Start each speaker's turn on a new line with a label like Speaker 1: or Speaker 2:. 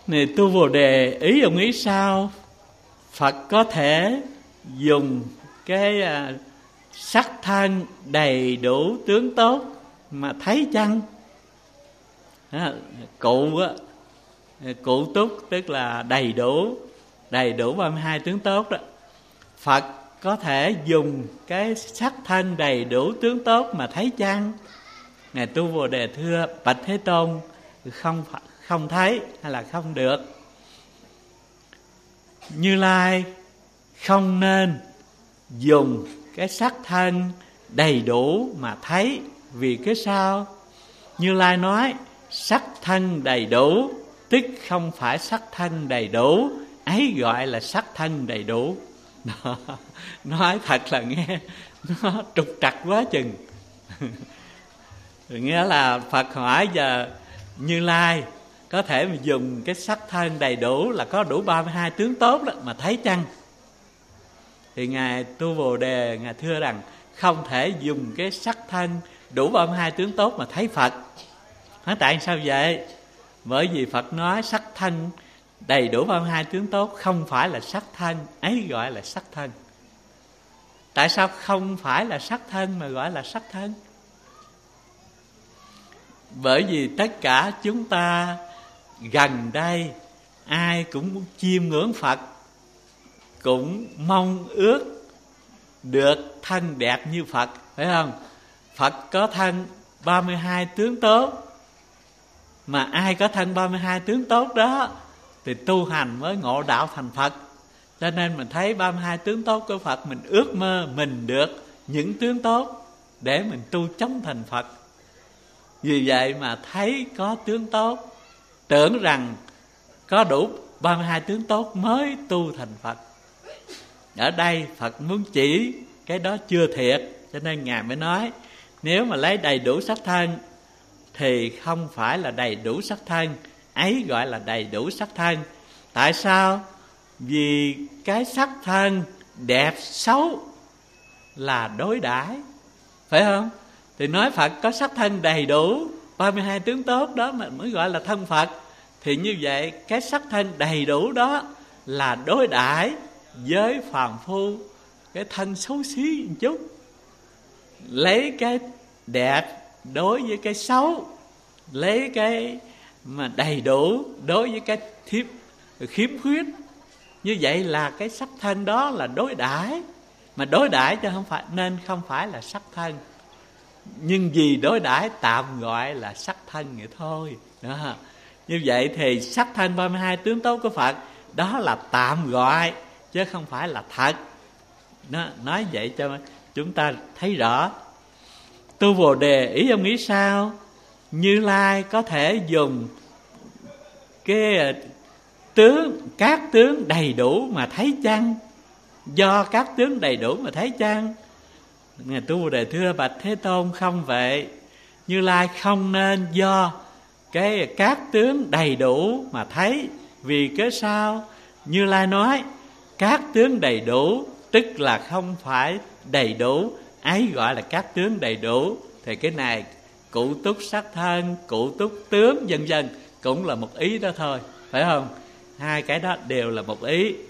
Speaker 1: Này tu Bồ Đề, ý ông ý sao? Phật có thể dùng cái sắc thân đầy đủ tướng tốt mà thấy chăng? Cụ túc tức là đầy đủ 32 tướng tốt đó. Phật có thể dùng cái sắc thân đầy đủ tướng tốt mà thấy chăng? Ngài tu Bồ Đề thưa bạch Thế Tôn, không thấy hay là không được. Như Lai không nên dùng cái sắc thân đầy đủ mà thấy. Vì cái sao? Như Lai nói sắc thân đầy đủ tức không phải sắc thân đầy đủ, ấy gọi là sắc thân đầy đủ. Đó, nói thật là nghe nó trục trặc quá chừng. Nghĩa là Phật hỏi giờ Như Lai có thể mà dùng cái sắc thân đầy đủ là có đủ 32 tướng tốt đó mà thấy chăng? Thì Ngài tu Bồ Đề Ngài thưa rằng không thể dùng cái sắc thân đủ 32 tướng tốt mà thấy Phật. Hỏi tại sao vậy? Bởi vì Phật nói sắc thân đầy đủ 32 tướng tốt không phải là sắc thân, ấy gọi là sắc thân. Tại sao không phải là sắc thân mà gọi là sắc thân? Bởi vì tất cả chúng ta gần đây ai cũng muốn chiêm ngưỡng Phật, cũng mong ước được thân đẹp như Phật, phải không? Phật có thân 32 tướng tốt, mà ai có thân 32 tướng tốt đó thì tu hành mới ngộ đạo thành Phật. Cho nên mình thấy 32 tướng tốt của Phật, mình ước mơ mình được những tướng tốt để mình tu chống thành Phật. Vì vậy mà thấy có tướng tốt, tưởng rằng có đủ 32 tướng tốt mới tu thành Phật. Ở đây Phật muốn chỉ cái đó chưa thiệt, cho nên Ngài mới nói nếu mà lấy đầy đủ sắc thân thì không phải là đầy đủ sắc thân, ấy gọi là đầy đủ sắc thân. Tại sao? Vì cái sắc thân đẹp xấu là đối đãi, phải không? Thì nói Phật có sắc thân đầy đủ 32 tướng tốt đó mà mới gọi là thân Phật. Thì như vậy cái sắc thân đầy đủ đó là đối đãi với phàm phu cái thân xấu xí một chút, lấy cái đẹp đối với cái xấu, lấy cái mà đầy đủ đối với cái khiếm khuyết. Như vậy là cái sắc thân đó là đối đãi, mà đối đãi cho không phải, nên không phải là sắc thân. Nhưng vì đối đãi tạm gọi là sắc thân vậy thôi đó. Như vậy thì sắc thân 32 tướng tốt của Phật đó là tạm gọi chứ không phải là thật. Nói vậy cho chúng ta thấy rõ. Tu Bồ Đề, ý ông nghĩ sao? Như Lai có thể dùng cái các tướng đầy đủ mà thấy chăng? Do các tướng đầy đủ mà thấy chăng? Ngài tu Bồ Đề thưa bạch Thế Tôn, không vậy. Như Lai không nên do các tướng đầy đủ mà thấy. Vì cái sao? Như Lai nói các tướng đầy đủ tức là không phải đầy đủ, ấy gọi là các tướng đầy đủ. Thì cái này cụ túc sắc thân, cụ túc tướng vân vân cũng là một ý đó thôi, phải không? Hai cái đó đều là một ý.